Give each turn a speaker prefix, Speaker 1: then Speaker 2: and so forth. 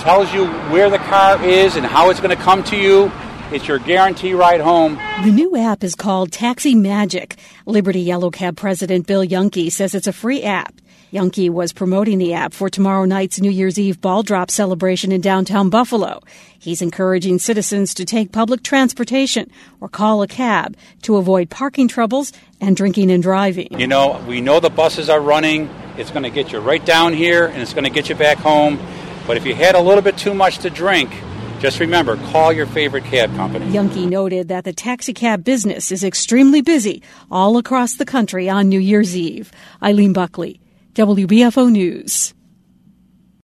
Speaker 1: tells you where the car is and how it's going to come to you. It's your guarantee ride home.
Speaker 2: The new app is called Taxi Magic. Liberty Yellow Cab President Bill Yunke says it's a free app. Yunke was promoting the app for tomorrow night's New Year's Eve ball drop celebration in downtown Buffalo. He's encouraging citizens to take public transportation or call a cab to avoid parking troubles and drinking and driving.
Speaker 1: You know, we know the buses are running. It's going to get you right down here, and it's going to get you back home. But if you had a little bit too much to drink, just remember, call your favorite cab company.
Speaker 2: Yunke noted that the taxi cab business is extremely busy all across the country on New Year's Eve. Eileen Buckley, WBFO News.